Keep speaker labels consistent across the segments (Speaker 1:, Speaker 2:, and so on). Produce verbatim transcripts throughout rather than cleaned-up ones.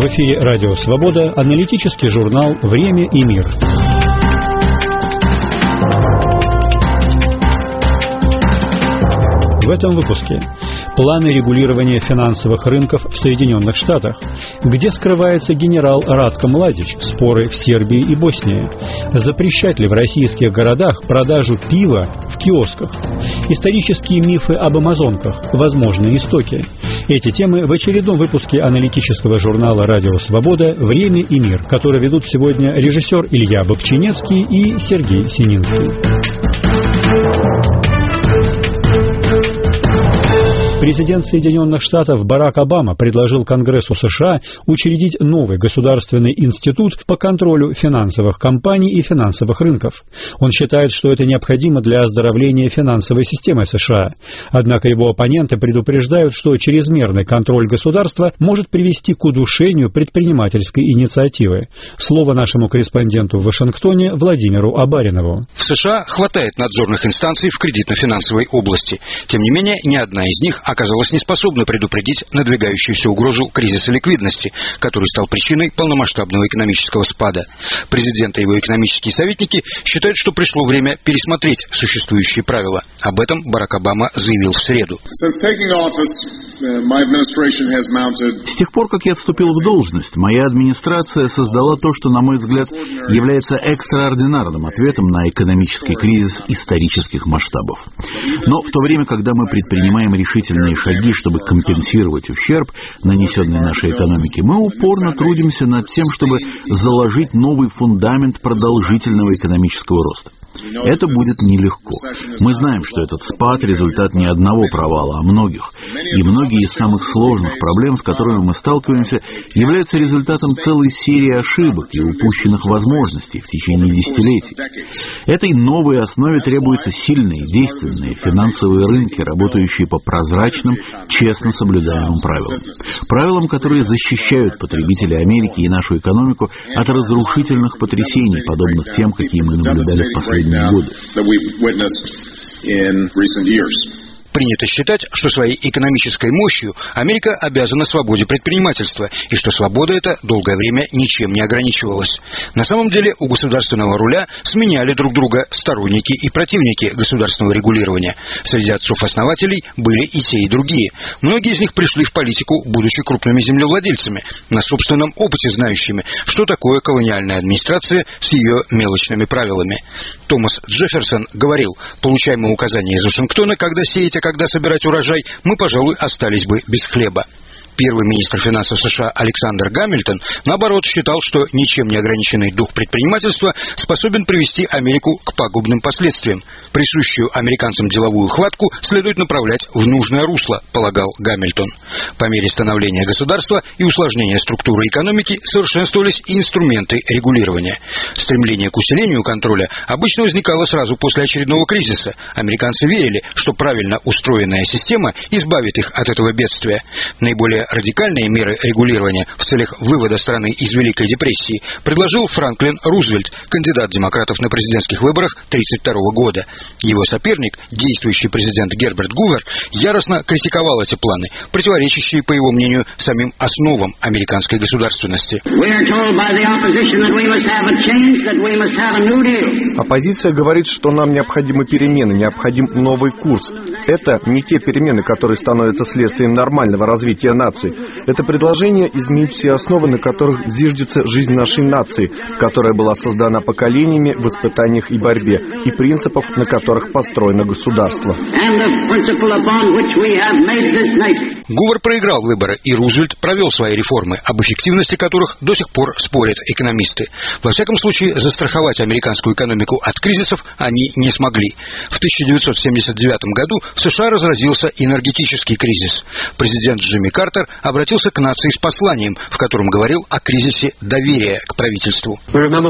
Speaker 1: эфире Радио Свобода, аналитический журнал «Время и мир». В этом выпуске планы регулирования финансовых рынков в Соединенных Штатах, где скрывается генерал Радко Младич, споры в Сербии и Боснии, запрещать ли в российских городах продажу пива в киосках, исторические мифы об амазонках, возможные истоки. Эти темы в очередном выпуске аналитического журнала «Радио Свобода. Время и мир», который ведут сегодня режиссер Илья Бобчинецкий и Сергей Сининский. Президент Соединенных Штатов Барак Обама предложил Конгрессу США учредить новый государственный институт по контролю финансовых компаний и финансовых рынков. Он считает, что это необходимо для оздоровления финансовой системы США. Однако его оппоненты предупреждают, что чрезмерный контроль государства может привести к удушению предпринимательской инициативы. Слово нашему корреспонденту в Вашингтоне Владимиру Абаринову.
Speaker 2: В США хватает надзорных инстанций в кредитно-финансовой области. Тем не менее, ни одна из них оказалась неспособна предупредить надвигающуюся угрозу кризиса ликвидности, который стал причиной полномасштабного экономического спада. Президент и его экономические советники считают, что пришло время пересмотреть существующие правила. Об этом Барак Обама заявил в среду.
Speaker 3: С тех пор, как я вступил в должность, моя администрация создала то, что, на мой взгляд, является экстраординарным ответом на экономический кризис исторических масштабов. Но в то время, когда мы предпринимаем решительные шаги, чтобы компенсировать ущерб, нанесенный нашей экономике, мы упорно трудимся над тем, чтобы заложить новый фундамент продолжительного экономического роста. Это будет нелегко. Мы знаем, что этот спад – результат не одного провала, а многих. И многие из самых сложных проблем, с которыми мы сталкиваемся, являются результатом целой серии ошибок и упущенных возможностей в течение десятилетий. Этой новой основе требуются сильные, действенные финансовые рынки, работающие по прозрачным, честно соблюдаемым правилам. Правилам, которые защищают потребителей Америки и нашу экономику от разрушительных потрясений, подобных тем, какие мы наблюдали в последние годы.
Speaker 2: Принято считать, что своей экономической мощью Америка обязана свободе предпринимательства, и что свобода эта долгое время ничем не ограничивалась. На самом деле у государственного руля сменяли друг друга сторонники и противники государственного регулирования. Среди отцов-основателей были и те, и другие. Многие из них пришли в политику, будучи крупными землевладельцами, на собственном опыте знающими, что такое колониальная администрация с ее мелочными правилами. Томас Джефферсон говорил: «Получаем мы указания из Вашингтона, когда сеять, а когда собирать урожай, мы, пожалуй, остались бы без хлеба». Первый министр финансов США Александр Гамильтон, наоборот, считал, что ничем не ограниченный дух предпринимательства способен привести Америку к пагубным последствиям. Присущую американцам деловую хватку следует направлять в нужное русло, полагал Гамильтон. По мере становления государства и усложнения структуры экономики совершенствовались и инструменты регулирования. Стремление к усилению контроля обычно возникало сразу после очередного кризиса. Американцы верили, что правильно устроенная система избавит их от этого бедствия. Наиболее радикальные меры регулирования в целях вывода страны из Великой депрессии предложил Франклин Рузвельт, кандидат демократов на президентских выборах тысяча девятьсот тридцать второго года. Его соперник, действующий президент Герберт Гувер, яростно критиковал эти планы, противоречащие, по его мнению, самим основам американской государственности.
Speaker 4: Оппозиция говорит, что нам необходимы перемены, необходим новый курс. Это не те перемены, которые становятся следствием нормального развития нации. Это предложение изменить все основы, на которых зиждется жизнь нашей нации, которая была создана поколениями в испытаниях и борьбе, и принципов, на которых построено государство.
Speaker 2: Гувер проиграл выборы, и Рузвельт провел свои реформы, об эффективности которых до сих пор спорят экономисты. Во всяком случае, застраховать американскую экономику от кризисов они не смогли. В тысяча девятьсот семьдесят девятом году в США разразился энергетический кризис. Президент Джимми Картер обратился к нации с посланием, в котором говорил о кризисе доверия к правительству.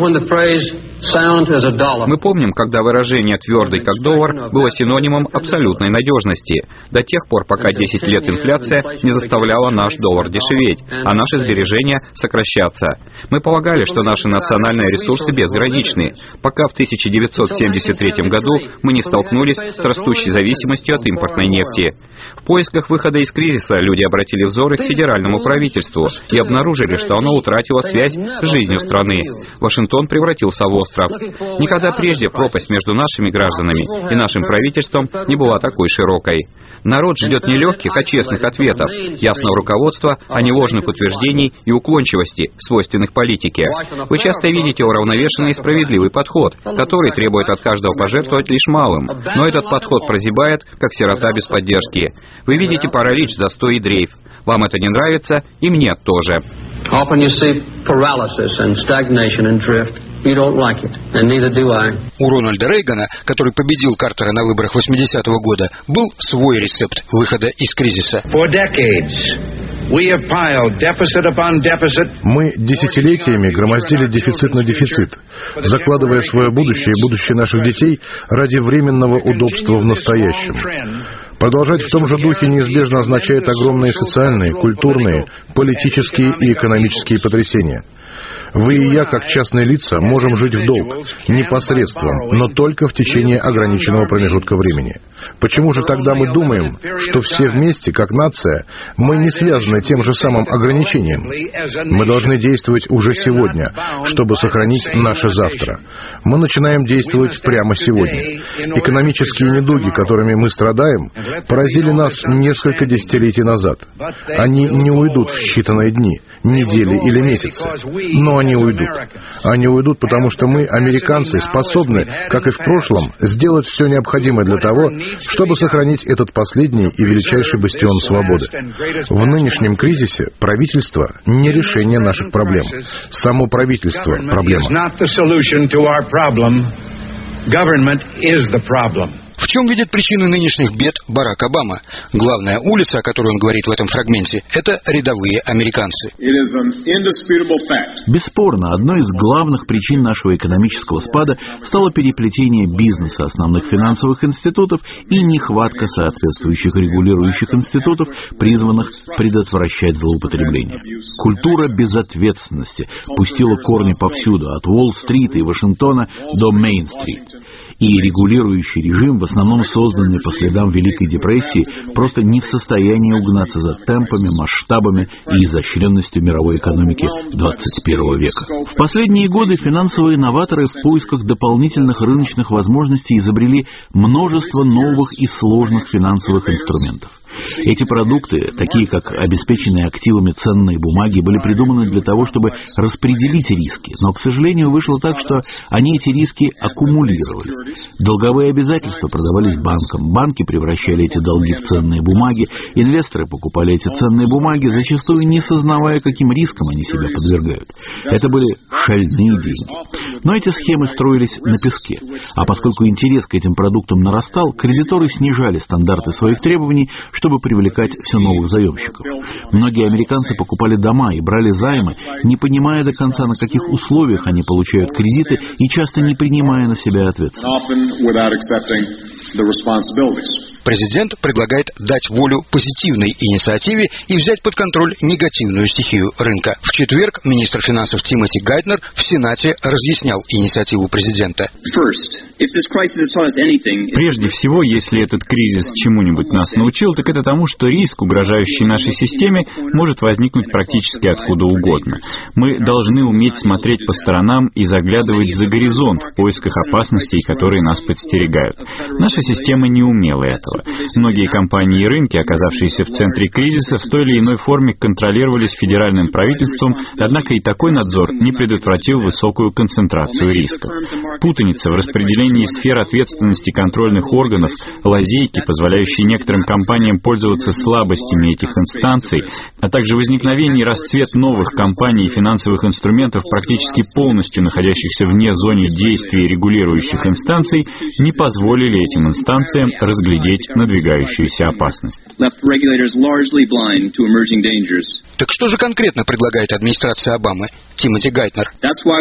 Speaker 5: Мы помним, когда выражение «твердый как доллар» было синонимом абсолютной надежности. До тех пор, пока десять лет инфляции инфляция не заставляла наш доллар дешеветь, а наши сбережения сокращаться. Мы полагали, что наши национальные ресурсы безграничны, пока в тысяча девятьсот семьдесят третьем году мы не столкнулись с растущей зависимостью от импортной нефти. В поисках выхода из кризиса люди обратили взоры к федеральному правительству и обнаружили, что оно утратило связь с жизнью страны. Вашингтон превратился в остров. Никогда прежде пропасть между нашими гражданами и нашим правительством не была такой широкой. Народ ждет не легких, а честных ответов, ясного руководства, а не ложных утверждений и уклончивости, свойственных политике. Вы часто видите уравновешенный и справедливый подход, который требует от каждого пожертвовать лишь малым. Но этот подход прозябает, как сирота без поддержки. Вы видите паралич, застой и дрейф. Вам это не нравится, и мне тоже.
Speaker 2: У Рональда Рейгана, который победил Картера на выборах восьмидесятого года, был свой рецепт выхода из кризиса.
Speaker 6: Мы десятилетиями громоздили дефицит на дефицит, закладывая свое будущее и будущее наших детей ради временного удобства в настоящем. Продолжать в том же духе неизбежно означает огромные социальные, культурные, политические и экономические потрясения. Вы и я, как частные лица, можем жить в долг, не посредством, но только в течение ограниченного промежутка времени. Почему же тогда мы думаем, что все вместе, как нация, мы не связаны тем же самым ограничением? Мы должны действовать уже сегодня, чтобы сохранить наше завтра. Мы начинаем действовать прямо сегодня. Экономические недуги, которыми мы страдаем, поразили нас несколько десятилетий назад. Они не уйдут в считанные дни, недели или месяцы. Но они уйдут. Они уйдут, потому что мы, американцы, способны, как и в прошлом, сделать все необходимое для того, чтобы сохранить этот последний и величайший бастион свободы. В нынешнем кризисе правительство не решение наших проблем. Само правительство – проблема.
Speaker 2: В чем видит причины нынешних бед Барак Обама? Главная улица, о которой он говорит в этом фрагменте, это рядовые американцы.
Speaker 3: Бесспорно, одной из главных причин нашего экономического спада стало переплетение бизнеса, основных финансовых институтов и нехватка соответствующих регулирующих институтов, призванных предотвращать злоупотребление. Культура безответственности пустила корни повсюду, от Уолл-стрит и Вашингтона до Мейн-стрит. И регулирующий режим, в основном созданный по следам Великой депрессии, просто не в состоянии угнаться за темпами, масштабами и изощренностью мировой экономики двадцать первого века. В последние годы финансовые новаторы в поисках дополнительных рыночных возможностей изобрели множество новых и сложных финансовых инструментов. Эти продукты, такие как обеспеченные активами ценные бумаги, были придуманы для того, чтобы распределить риски, но, к сожалению, вышло так, что они эти риски аккумулировали. Долговые обязательства продавались банкам, банки превращали эти долги в ценные бумаги, инвесторы покупали эти ценные бумаги, зачастую не сознавая, каким рискам они себя подвергают. Это были шальные деньги. Но эти схемы строились на песке, а поскольку интерес к этим продуктам нарастал, кредиторы снижали стандарты своих требований, чтобы привлекать все новых заемщиков. Многие американцы покупали дома и брали займы, не понимая до конца, на каких условиях они получают кредиты, и часто не принимая на себя ответственность.
Speaker 2: Президент предлагает дать волю позитивной инициативе и взять под контроль негативную стихию рынка. В четверг министр финансов Тимоти Гайтнер в Сенате разъяснял инициативу президента.
Speaker 7: Прежде всего, если этот кризис чему-нибудь нас научил, так это тому, что риск, угрожающий нашей системе, может возникнуть практически откуда угодно. Мы должны уметь смотреть по сторонам и заглядывать за горизонт в поисках опасностей, которые нас подстерегают. Наша система не умела этого. Многие компании и рынки, оказавшиеся в центре кризиса, в той или иной форме контролировались федеральным правительством, однако и такой надзор не предотвратил высокую концентрацию рисков. Путаница в распределении сфер ответственности контрольных органов, лазейки, позволяющие некоторым компаниям пользоваться слабостями этих инстанций, а также возникновение и расцвет новых компаний и финансовых инструментов, практически полностью находящихся вне зоны действия регулирующих инстанций, не позволили этим инстанциям разглядеть предотвратить надвигающуюся опасность.
Speaker 2: Так что же конкретно предлагает администрация Обамы? Тимоти Гайтнер.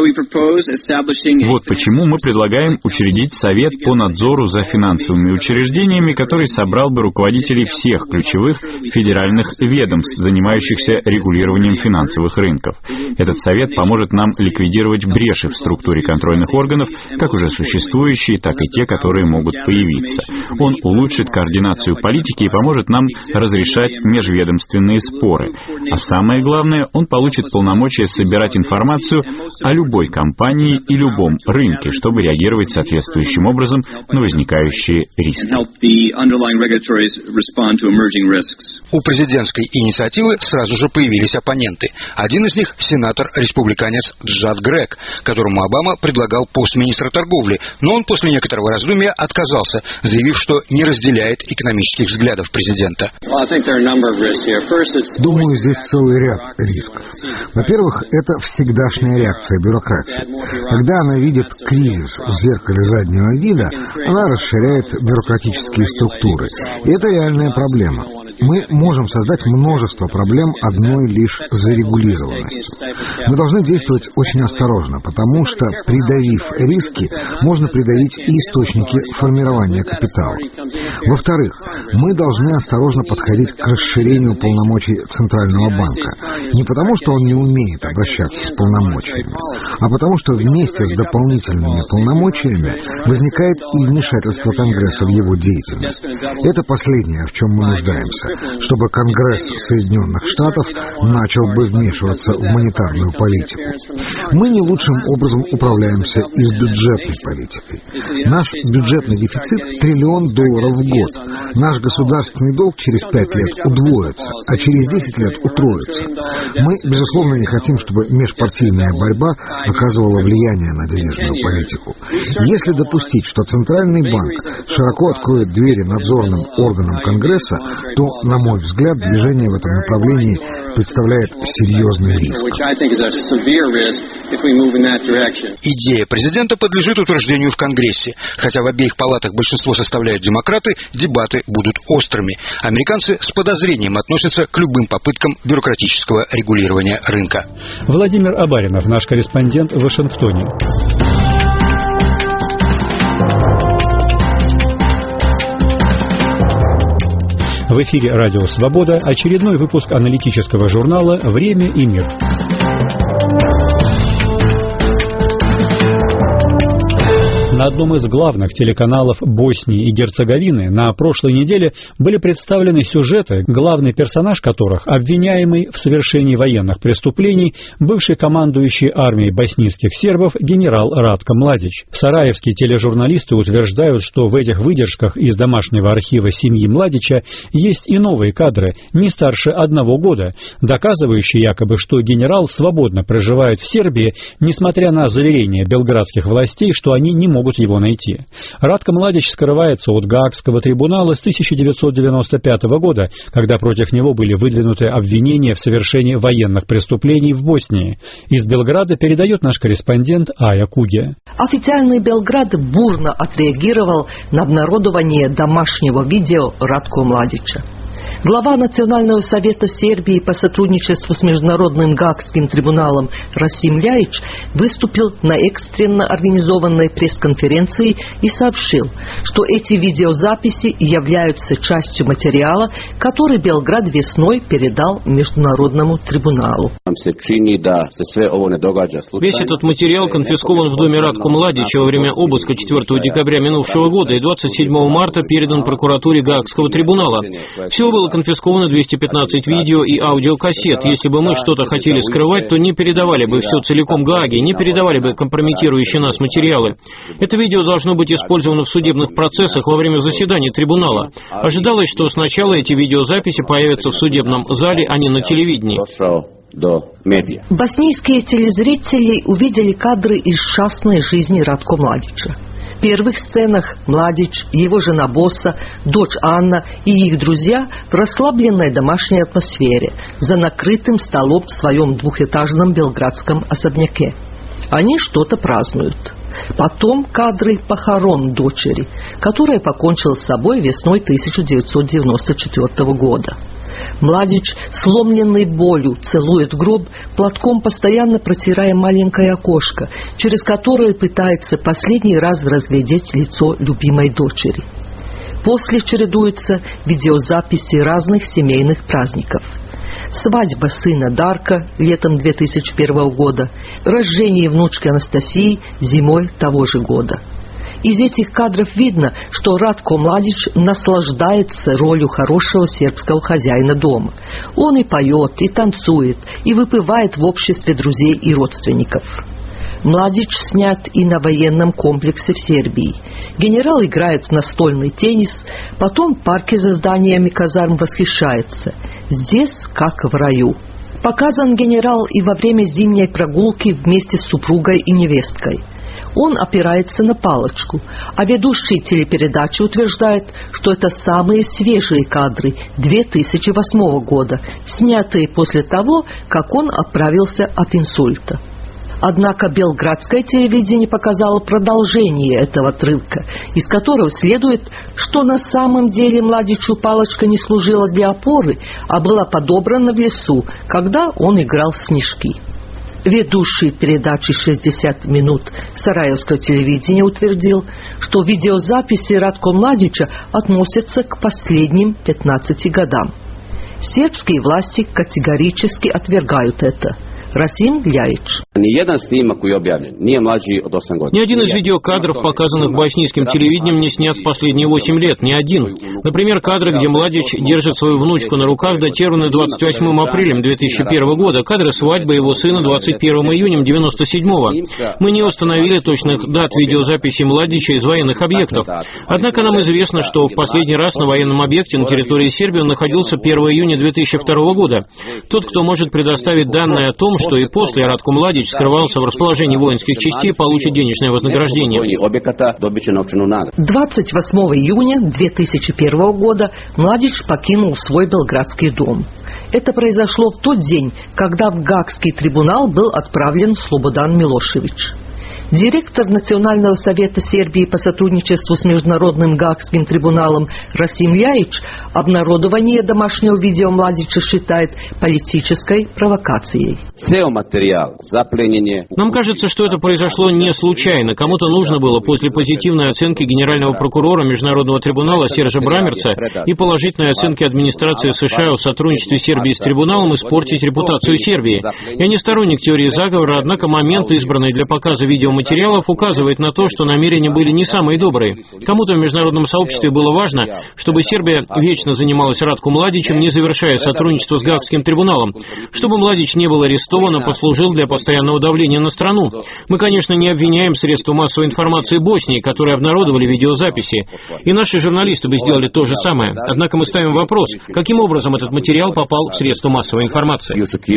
Speaker 7: Вот почему мы предлагаем учредить Совет по надзору за финансовыми учреждениями, который собрал бы руководителей всех ключевых федеральных ведомств, занимающихся регулированием финансовых рынков. Этот совет поможет нам ликвидировать бреши в структуре контрольных органов, как уже существующие, так и те, которые могут появиться. Он улучшит координацию политики и поможет нам разрешать межведомственные споры. А самое главное, он получит полномочия собирать информацию о любой компании и любом рынке, чтобы реагировать соответствующим образом на возникающие риски.
Speaker 2: У президентской инициативы сразу же появились оппоненты. Один из них — сенатор-республиканец Джад Грег, которому Обама предлагал пост министра торговли, но он после некоторого раздумья отказался, заявив, что не разделяет экономических взглядов президента.
Speaker 8: Думаю, здесь целый ряд рисков. Во-первых, это всегдашняя реакция бюрократии. Когда она видит кризис в зеркале заднего вида, она расширяет бюрократические структуры. И это реальная проблема. Мы можем создать множество проблем одной лишь зарегулированностью. Мы должны действовать очень осторожно, потому что, придавив риски, можно придавить и источники формирования капитала. Во-вторых, мы должны осторожно подходить к расширению полномочий Центрального банка. Не потому, что он не умеет обращаться с полномочиями, а потому, что вместе с дополнительными полномочиями возникает и вмешательство Конгресса в его деятельность. Это последнее, в чем мы нуждаемся, чтобы Конгресс Соединенных Штатов начал бы вмешиваться в монетарную политику. Мы не лучшим образом управляемся и с бюджетной политикой. Наш бюджетный дефицит — триллион долларов в год. Наш государственный долг через пять лет удвоится, а через десять лет утроится. Мы, безусловно, не хотим, чтобы межпартийная борьба оказывала влияние на денежную политику. Если допустить, что Центральный банк широко откроет двери надзорным органам Конгресса, то, на мой взгляд, движение в этом направлении представляет серьезный риск.
Speaker 2: Идея президента подлежит утверждению в Конгрессе. Хотя в обеих палатах большинство составляют демократы, дебаты будут острыми. Американцы с подозрением относятся к любым попыткам бюрократического регулирования рынка.
Speaker 1: Владимир Абаринов, наш корреспондент в Вашингтоне. В эфире «Радио Свобода» очередной выпуск аналитического журнала «Время и мир». На одном из главных телеканалов Боснии и Герцеговины на прошлой неделе были представлены сюжеты, главный персонаж которых, обвиняемый в совершении военных преступлений, бывший командующий армией боснийских сербов генерал Ратко Младич. Сараевские тележурналисты утверждают, что в этих выдержках из домашнего архива семьи Младича есть и новые кадры, не старше одного года, доказывающие якобы, что генерал свободно проживает в Сербии, несмотря на заверения белградских властей, что они не могут его найти. Ратко Младич скрывается от Гаагского трибунала с тысяча девятьсот девяносто пятого года, когда против него были выдвинуты обвинения в совершении военных преступлений в Боснии. Из Белграда передает наш корреспондент Ая Куге.
Speaker 9: Официальный Белград бурно отреагировал на обнародование домашнего видео Ратко Младича. Глава Национального совета Сербии по сотрудничеству с Международным Гаагским трибуналом Расим Ляич выступил на экстренно организованной пресс-конференции и сообщил, что эти видеозаписи являются частью материала, который Белград весной передал Международному трибуналу.
Speaker 10: Весь этот материал конфискован в доме Ратко Младича во время обыска четвёртого декабря минувшего года и двадцать седьмого марта передан прокуратуре Гаагского трибунала. Всего было конфисковано двести пятнадцать видео и аудиокассет. Если бы мы что-то хотели скрывать, то не передавали бы все целиком Гааге, не передавали бы компрометирующие нас материалы. Это видео должно быть использовано в судебных процессах во время заседания трибунала. Ожидалось, что сначала эти видеозаписи появятся в судебном зале, а не на телевидении.
Speaker 9: Боснийские телезрители увидели кадры из частной жизни Ратко Младича. В первых сценах Младич, его жена Боса, дочь Анна и их друзья в расслабленной домашней атмосфере за накрытым столом в своем двухэтажном белградском особняке. Они что-то празднуют. Потом кадры похорон дочери, которая покончила с собой весной тысяча девятьсот девяносто четвёртого года. Младич, сломленный болью, целует гроб, платком постоянно протирая маленькое окошко, через которое пытается последний раз разглядеть лицо любимой дочери. После чередуются видеозаписи разных семейных праздников. Свадьба сына Дарка летом две тысячи первого года, рождение внучки Анастасии зимой того же года. Из этих кадров видно, что Радко Младич наслаждается ролью хорошего сербского хозяина дома. Он и поет, и танцует, и выпивает в обществе друзей и родственников. Младич снят и на военном комплексе в Сербии. Генерал играет в настольный теннис, потом в парке за зданиями казарм восхищается. Здесь как в раю. Показан генерал и во время зимней прогулки вместе с супругой и невесткой. Он опирается на палочку, а ведущий телепередачи утверждает, что это самые свежие кадры две тысячи восьмого года, снятые после того, как он оправился от инсульта. Однако белградское телевидение показало продолжение этого отрывка, из которого следует, что на самом деле Младичу палочка не служила для опоры, а была подобрана в лесу, когда он играл в снежки. Ведущий передачи «шестьдесят минут» сараевского телевидения утвердил, что видеозаписи Радко Младича относятся к последним пятнадцати годам. Сербские власти категорически отвергают это. Расим Лjajić.
Speaker 10: Ни один из видеокадров, показанных боснийским телевидением, не снят в последние восемь лет. Ни один. Например, кадры, где Младич держит свою внучку на руках, датированы двадцать восьмым апреля две тысячи первого года. Кадры свадьбы его сына двадцать первого июня девяносто седьмого. Мы не установили точных дат видеозаписи Младича из военных объектов. Однако нам известно, что в последний раз на военном объекте на территории Сербии он находился первого июня две тысячи второго года. Тот, кто может предоставить данные о том, что и после Радко Младич скрывался в расположении воинских частей, получит денежное вознаграждение.
Speaker 9: двадцать восьмого июня две тысячи первого года Младич покинул свой белградский дом. Это произошло в тот день, когда в Гаагский трибунал был отправлен Слободан Милошевич. Директор Национального совета Сербии по сотрудничеству с Международным Гаагским трибуналом Расим Ljajić обнародование домашнего видео Младича считает политической провокацией.
Speaker 10: Нам кажется, что это произошло не случайно. Кому-то нужно было после позитивной оценки генерального прокурора Международного трибунала Сержа Брамерца и положительной оценки администрации США о сотрудничестве Сербии с трибуналом испортить репутацию Сербии. Я не сторонник теории заговора, однако момент, избранный для показа видеоматериалов, указывает на то, что намерения были не самые добрые. Кому-то в международном сообществе было важно, чтобы Сербия вечно занималась Радко Младичем, не завершая сотрудничество с Гаагским трибуналом, чтобы Младич не был арестован, и послужил для постоянного давления на страну. Мы, конечно, не обвиняем средства массовой информации Боснии, которые обнародовали видеозаписи, и наши журналисты бы сделали то же самое. Однако мы ставим вопрос, каким образом этот материал попал в средства массовой информации.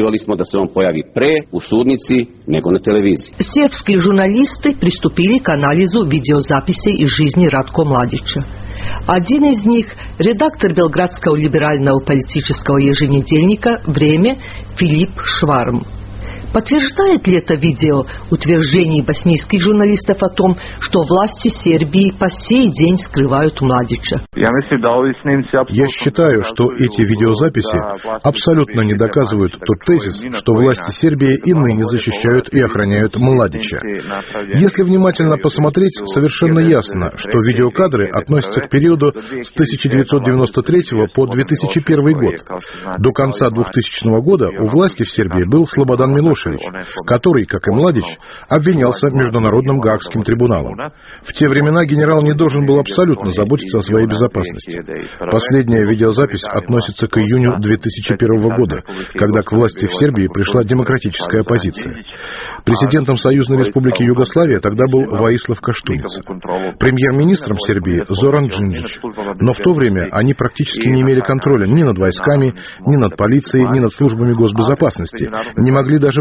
Speaker 9: Сербские журналисты приступили к анализу видеозаписей из жизни Радко Младича. Один из них – редактор белградского либерального политического еженедельника «Время» Филип Шварм. Подтверждает ли это видео утверждение боснийских журналистов о том, что власти Сербии по сей день скрывают Младича?
Speaker 6: Я считаю, что эти видеозаписи абсолютно не доказывают тот тезис, что власти Сербии и ныне защищают и охраняют Младича. Если внимательно посмотреть, совершенно ясно, что видеокадры относятся к периоду с тысяча девятьсот девяносто третьего по две тысячи первый год. До конца двухтысячного года у власти в Сербии был Слободан Милошевич, который, как и Младич, обвинялся Международным Гаагским трибуналом. В те времена генерал не должен был абсолютно заботиться о своей безопасности. Последняя видеозапись относится к июню две тысячи первого года, когда к власти в Сербии пришла демократическая оппозиция. Президентом Союзной Республики Югославия тогда был Воислав Каштуница. Премьер-министром Сербии Зоран Джинджич. Но в то время они практически не имели контроля ни над войсками, ни над полицией, ни над службами госбезопасности, не могли даже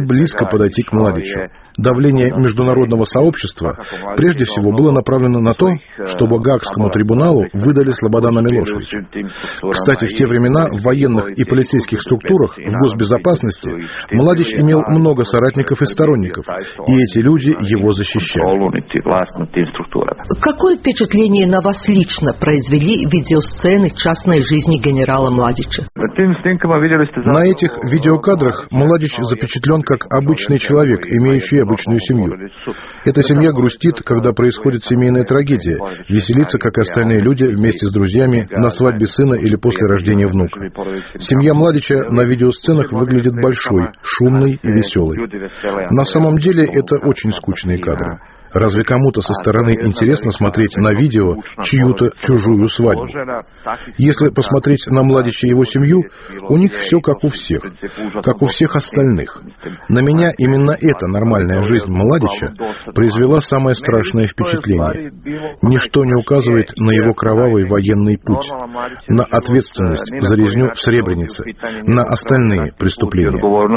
Speaker 6: близко подойти к Младичу. Давление международного сообщества прежде всего было направлено на то, чтобы Гаагскому трибуналу выдали Слободана Милошевича. Кстати, в те времена в военных и полицейских структурах, в госбезопасности, Младич имел много соратников и сторонников, и эти люди его защищали.
Speaker 9: Какое впечатление на вас лично произвели видеосцены частной жизни генерала Младича?
Speaker 6: На этих видеокадрах Младич запечатлен как обычный человек, имеющий обычную семью. Эта семья грустит, когда происходит семейная трагедия, веселится, как и остальные люди, вместе с друзьями на свадьбе сына или после рождения внука. Семья Младича на видеосценах выглядит большой, шумной и веселой. На самом деле это очень скучные кадры. Разве кому-то со стороны интересно смотреть на видео чью-то чужую свадьбу? Если посмотреть на Младича и его семью, у них все как у всех, как у всех остальных. На меня именно эта нормальная жизнь Младича произвела самое страшное впечатление. Ничто не указывает на его кровавый военный путь, на ответственность за резню в Сребренице, на остальные преступления.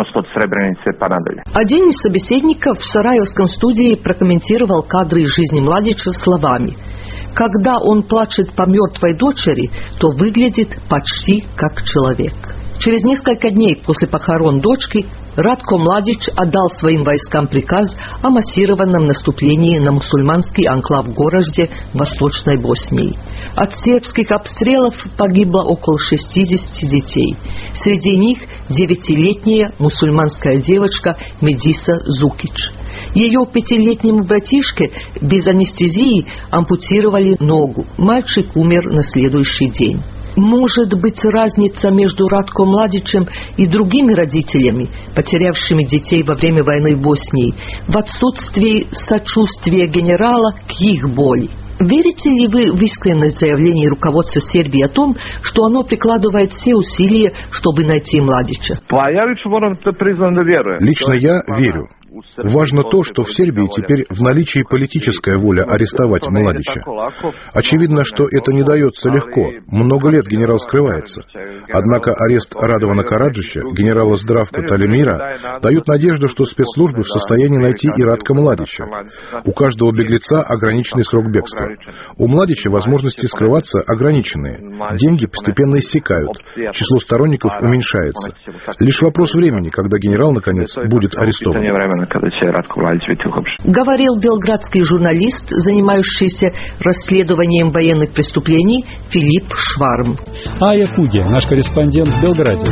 Speaker 9: Один из собеседников в сараевском студии прокомментировал кадры из жизни Младича словами: «Когда он плачет по мертвой дочери, то выглядит почти как человек». Через несколько дней после похорон дочки Радко Младич отдал своим войскам приказ о массированном наступлении на мусульманский анклав в городе Восточной Боснии. От сербских обстрелов погибло около шестидесяти детей. Среди них девятилетняя мусульманская девочка Медиса Зукич. Ее пятилетнему братишке без анестезии ампутировали ногу. Мальчик умер на следующий день. Может быть, разница между Радко Младичем и другими родителями, потерявшими детей во время войны в Боснии, в отсутствии сочувствия генерала к их боли? Верите ли вы в искренность заявлений руководства Сербии о том, что оно прикладывает все усилия, чтобы найти Младича?
Speaker 6: Лично я верю. Важно то, что в Сербии теперь в наличии политическая воля арестовать Младича. Очевидно, что это не дается легко. Много лет генерал скрывается. Однако арест Радована Караджича, генерала Здравка Талемира, дают надежду, что спецслужбы в состоянии найти и Радка Младича. У каждого беглеца ограниченный срок бегства. У Младича возможности скрываться ограниченные. Деньги постепенно иссякают. Число сторонников уменьшается. Лишь вопрос времени, когда генерал, наконец, будет арестован.
Speaker 9: Говорил белградский журналист, занимающийся расследованием военных преступлений, Филипп Шварм.
Speaker 1: Ая Кудя, наш корреспондент в Белграде.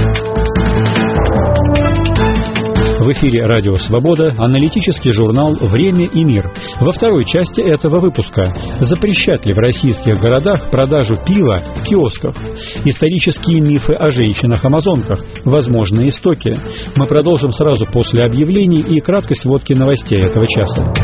Speaker 1: В эфире «Радио Свобода» аналитический журнал «Время и мир». Во второй части этого выпуска: запрещать ли в российских городах продажу пива в киосках? Исторические мифы о женщинах-амазонках. Возможные истоки. Мы продолжим сразу после объявлений и краткой сводки новостей этого часа.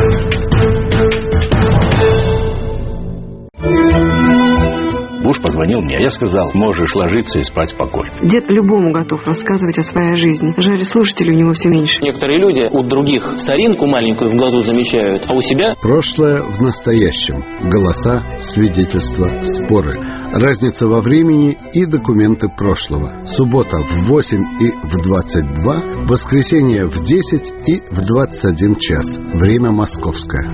Speaker 11: Буш позвонил мне, я сказал: можешь ложиться и спать спокойно.
Speaker 12: Дед любому готов рассказывать о своей жизни. Жаль, слушателей у него все меньше.
Speaker 10: Некоторые люди у других старинку маленькую в глазу замечают, а у себя...
Speaker 13: Прошлое в настоящем. Голоса, свидетельства, споры. Разница во времени и документы прошлого. Суббота в восемь и в двадцать два, воскресенье в десять и в двадцать один час. Время московское.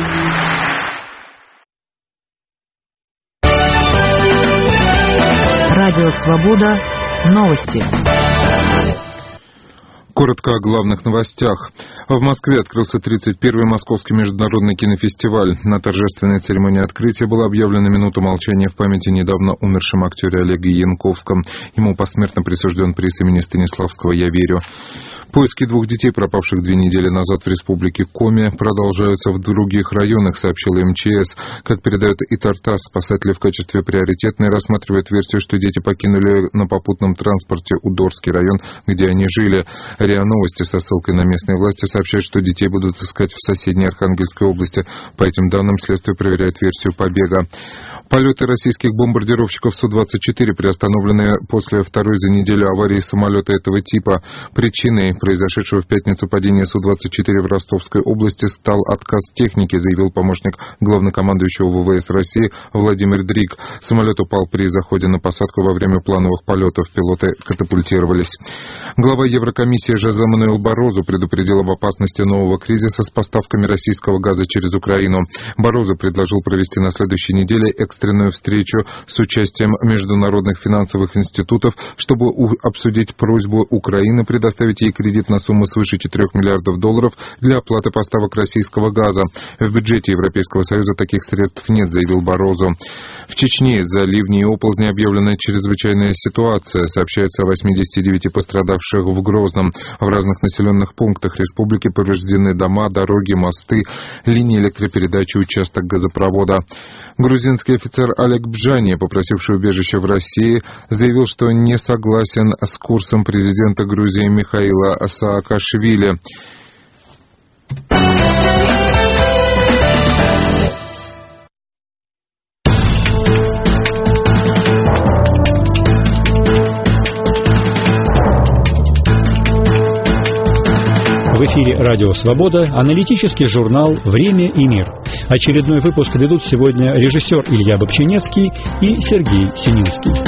Speaker 14: Радио Свобода. Новости.
Speaker 15: Коротко о главных новостях. В Москве открылся тридцать первый Московский международный кинофестиваль. На торжественной церемонии открытия была объявлена минута молчания в памяти недавно умершем актере Олеге Янковском. Ему посмертно присужден приз имени Станиславского «Я верю». Поиски двух детей, пропавших две недели назад в республике Коми, продолжаются в других районах, сообщила эм че эс. Как передает ИТАРТАСС, спасатели в качестве приоритетной рассматривают версию, что дети покинули на попутном транспорте Удорский район, где они жили. РИА Новости со ссылкой на местные власти сообщают, что детей будут искать в соседней Архангельской области. По этим данным следствие проверяет версию побега. Полеты российских бомбардировщиков Су двадцать четыре приостановлены после второй за неделю аварии самолета этого типа. Причиной произошедшего в пятницу падения Су двадцать четыре в Ростовской области стал отказ техники, заявил помощник главнокомандующего ВВС России Владимир Дрик. Самолет упал при заходе на посадку во время плановых полетов. Пилоты катапультировались. Глава Еврокомиссии Жозе Мануэль Барозу предупредил об опасности нового кризиса с поставками российского газа через Украину. Барозу предложил провести на следующей неделе экстренную встречу с участием международных финансовых институтов, чтобы обсудить просьбу Украины предоставить ей кредит на сумму свыше четырёх миллиардов долларов для оплаты поставок российского газа. В бюджете Европейского Союза таких средств нет, заявил Барозу. В Чечне из-за ливней и оползней объявлена чрезвычайная ситуация. Сообщается о восьмидесяти девяти пострадавших в Грозном. В разных населенных пунктах республики повреждены дома, дороги, мосты, линии электропередачи, участок газопровода. Грузинский офицер Олег Бжани, попросивший убежище в России, заявил, что не согласен с курсом президента Грузии Михаила Саакашвили.
Speaker 1: В эфире «Радио Свобода», аналитический журнал «Время и мир». Очередной выпуск ведут сегодня режиссер Илья Бобчинецкий и Сергей Сининский.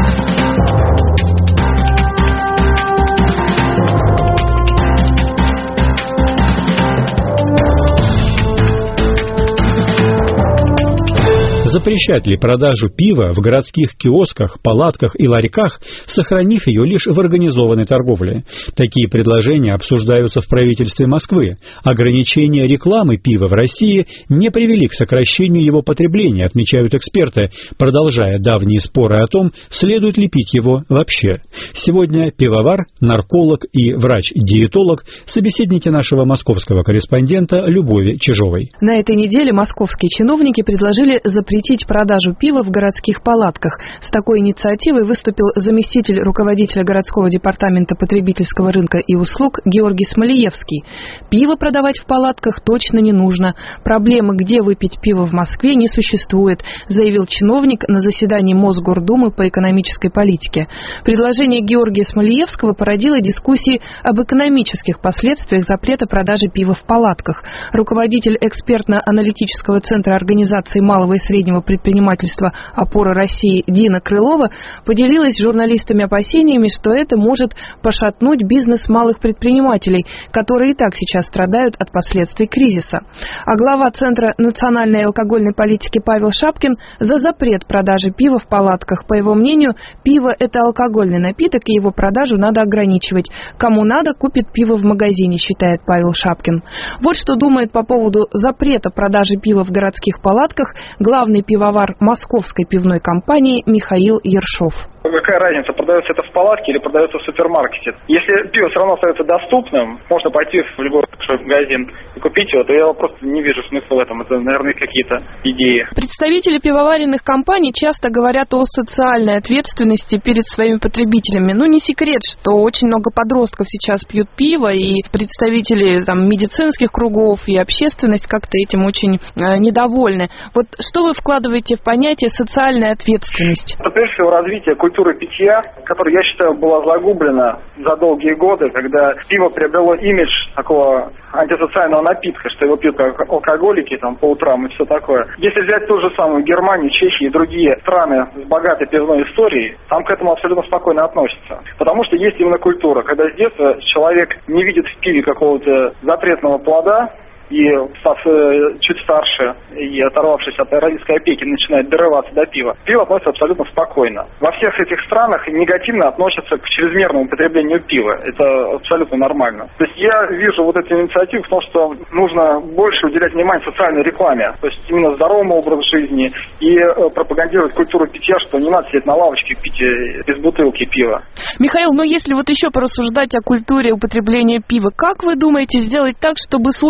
Speaker 1: Запрещать ли продажу пива в городских киосках, палатках и ларьках, сохранив ее лишь в организованной торговле? Такие предложения обсуждаются в правительстве Москвы. Ограничения рекламы пива в России не привели к сокращению его потребления, отмечают эксперты, продолжая давние споры о том, следует ли пить его вообще. Сегодня пивовар, нарколог и врач-диетолог, собеседники нашего московского корреспондента Любови Чижовой.
Speaker 16: На этой неделе московские чиновники предложили запретить продажу пива в городских палатках. С такой инициативой выступил заместитель руководителя городского департамента потребительского рынка и услуг Георгий Смолиевский. Пиво продавать в палатках точно не нужно. Проблемы, где выпить пиво в Москве, не существует, заявил чиновник на заседании Мосгордумы по экономической политике. Предложение Георгия Смолиевского породило дискуссии об экономических последствиях запрета продажи пива в палатках. Руководитель экспертно-аналитического центра организации малого и среднего предпринимательства «Опора России» Дина Крылова поделилась с журналистами опасениями, что это может пошатнуть бизнес малых предпринимателей, которые и так сейчас страдают от последствий кризиса. А глава Центра национальной алкогольной политики Павел Шапкин за запрет продажи пива в палатках. По его мнению, пиво – это алкогольный напиток, и его продажу надо ограничивать. Кому надо, купит пиво в магазине, считает Павел Шапкин. Вот что думает по поводу запрета продажи пива в городских палатках главный пивовар московской пивной компании Михаил Ершов.
Speaker 17: Какая разница, продается это в палатке или продается в супермаркете? Если пиво все равно остается доступным, можно пойти в любой магазин и купить его, то я просто не вижу смысла в этом. Это, наверное, какие-то идеи.
Speaker 16: Представители пивоваренных компаний часто говорят о социальной ответственности перед своими потребителями. Ну, не секрет, что очень много подростков сейчас пьют пиво, и представители там, медицинских кругов и общественность как-то этим очень э, недовольны. Вот что вы вкладываете в понятие социальная ответственность?
Speaker 17: Это, прежде всего, развитие культуры культуры питья, которая, я считаю, была загублена за долгие годы, когда пиво приобрело имидж такого антисоциального напитка, что его пьют как алкоголики там, по утрам и все такое. Если взять ту же самую Германию, Чехию и другие страны с богатой пивной историей, там к этому абсолютно спокойно относятся. Потому что есть именно культура, когда с детства человек не видит в пиве какого-то запретного плода, и, став э, чуть старше и оторвавшись от родительской опеки, начинает дорываться до пива. Пиво относится абсолютно спокойно. Во всех этих странах негативно относятся к чрезмерному потреблению пива. Это абсолютно нормально. То есть я вижу вот эту инициативу в том, что нужно больше уделять внимание социальной рекламе. То есть именно здоровому образу жизни и э, пропагандировать культуру питья, что не надо сидеть на лавочке пить из бутылки пива.
Speaker 16: Михаил, ну если вот еще порассуждать о культуре употребления пива, как вы думаете сделать так, чтобы с улиц России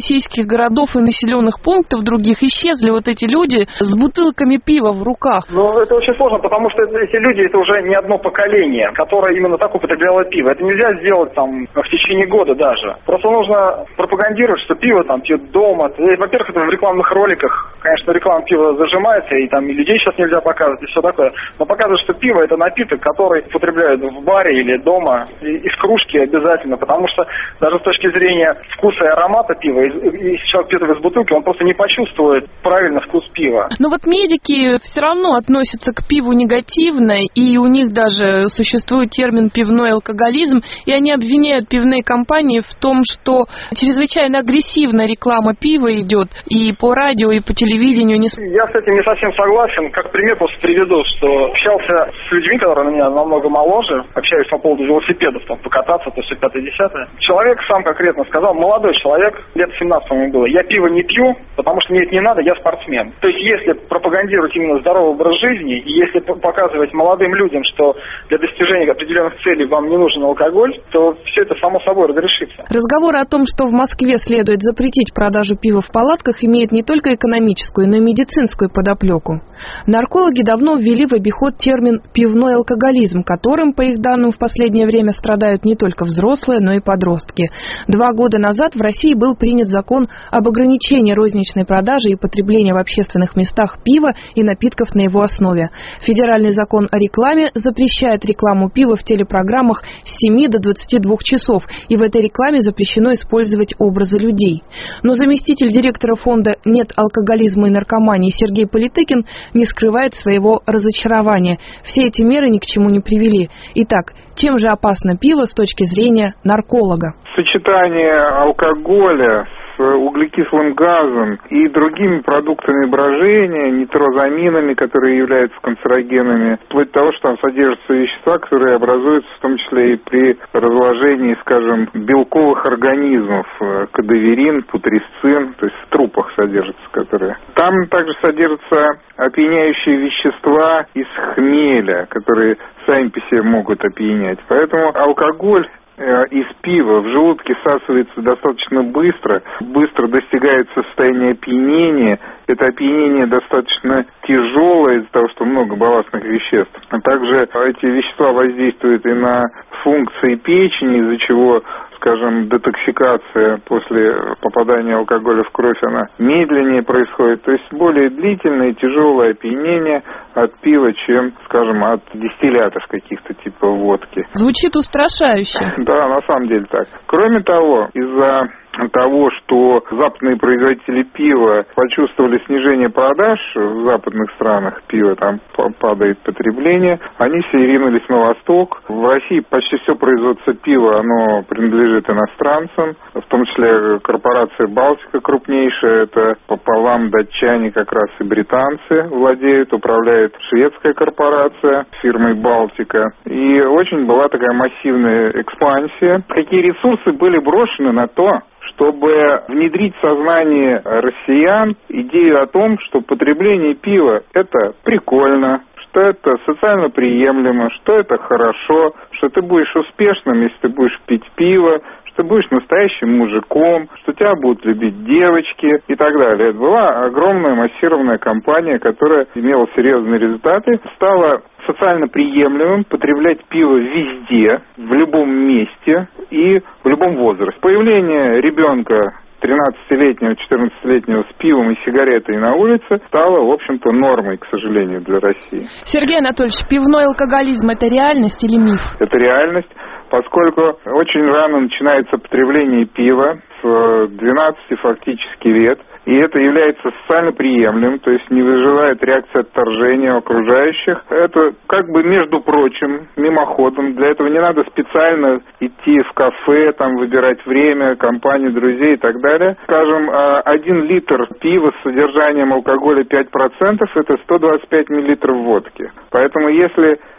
Speaker 16: российских городов и населенных пунктов других исчезли вот эти люди с бутылками пива в руках.
Speaker 17: Ну, это очень сложно, потому что эти люди, это уже не одно поколение, которое именно так употребляло пиво. Это нельзя сделать там в течение года даже. Просто нужно пропагандировать, что пиво там пьют дома. И, во-первых, это в рекламных роликах, конечно, реклама пива зажимается, и там и людей сейчас нельзя показывать, и все такое. Но показывают, что пиво это напиток, который употребляют в баре или дома, и, из кружки обязательно, потому что даже с точки зрения вкуса и аромата пива, если человек пьет из бутылки, он просто не почувствует правильно вкус пива.
Speaker 16: Но вот медики все равно относятся к пиву негативно, и у них даже существует термин «пивной алкоголизм», и они обвиняют пивные компании в том, что чрезвычайно агрессивная реклама пива идет и по радио, и по телевидению.
Speaker 17: Я с этим не совсем согласен. Как пример просто приведу, что общался с людьми, которые на меня намного моложе, общаюсь по поводу велосипедов, там, покататься, то все пятое-десятое. Человек сам конкретно сказал, молодой человек, лет семнадцать ему было, я пиво не пью, потому что мне это не надо, я спортсмен. То есть если пропагандировать именно здоровый образ жизни, и если показывать молодым людям, что для достижения определенных целей вам не нужен алкоголь, то все это само собой разрешится.
Speaker 16: Разговоры о том, что в Москве следует запретить продажу пива в палатках, имеют не только экономическую, но и медицинскую подоплеку. Наркологи давно ввели в обиход термин «пивной алкоголизм», которым, по их данным, в последнее время страдают не только взрослые, но и подростки. Два года назад в России был принят закон об ограничении розничной продажи и потребления в общественных местах пива и напитков на его основе. Федеральный закон о рекламе запрещает рекламу пива в телепрограммах с семи до двадцати двух часов, и в этой рекламе запрещено использовать образы людей. Но заместитель директора фонда «Нет алкоголизма и наркомании» Сергей Политыкин не скрывает своего разочарования. Все эти меры ни к чему не привели. Итак, чем же опасно пиво с точки зрения нарколога?
Speaker 18: Сочетание алкоголя с углекислым газом и другими продуктами брожения, нитрозаминами, которые являются канцерогенами, вплоть до того, что там содержатся вещества, которые образуются в том числе и при разложении, скажем, белковых организмов, кадаверин, путресцин, то есть в трупах содержатся, которые. Там также содержатся опьяняющие вещества из хмеля, которые сами по себе могут опьянять. Поэтому алкоголь из пива в желудке всасывается достаточно быстро, быстро достигает состояния опьянения. Это опьянение достаточно тяжелое из-за того, что много балластных веществ. А также эти вещества воздействуют и на функции печени, из-за чего, скажем, детоксикация после попадания алкоголя в кровь, она медленнее происходит. То есть более длительное и тяжелое опьянение от пива, чем, скажем, от дистиллятов каких-то типа водки.
Speaker 16: Звучит устрашающе.
Speaker 18: Да, на самом деле так. Кроме того, из-за того, что западные производители пива почувствовали снижение продаж в западных странах, пива там падает потребление, они все ринулись на восток. В России почти все производство пива, оно принадлежит иностранцам, в том числе корпорация «Балтика» крупнейшая, это пополам датчане как раз и британцы владеют, управляет шведская корпорация фирмой «Балтика». И очень была такая массивная экспансия. Какие ресурсы были брошены на то, чтобы внедрить в сознание россиян идею о том, что потребление пива – это прикольно, что это социально приемлемо, что это хорошо, что ты будешь успешным, если ты будешь пить пиво, что ты будешь настоящим мужиком, что тебя будут любить девочки и так далее. Это была огромная массированная кампания, которая имела серьезные результаты, стала социально приемлемым потреблять пиво везде, в любом месте и в любом возрасте. Появление ребенка тринадцатилетнего, четырнадцатилетнего с пивом и сигаретой на улице стало, в общем-то, нормой, к сожалению, для России.
Speaker 16: Сергей Анатольевич, пивной алкоголизм – это реальность или миф?
Speaker 18: Это реальность, поскольку очень рано начинается потребление пива, с двенадцати фактически лет, и это является социально приемлемым, то есть не вызывает реакции отторжения у окружающих. Это как бы, между прочим, мимоходом. Для этого не надо специально идти в кафе, там выбирать время, компанию друзей и так далее. Скажем, один литр пива с содержанием алкоголя пять процентов – это сто двадцать пять миллилитров водки. Поэтому если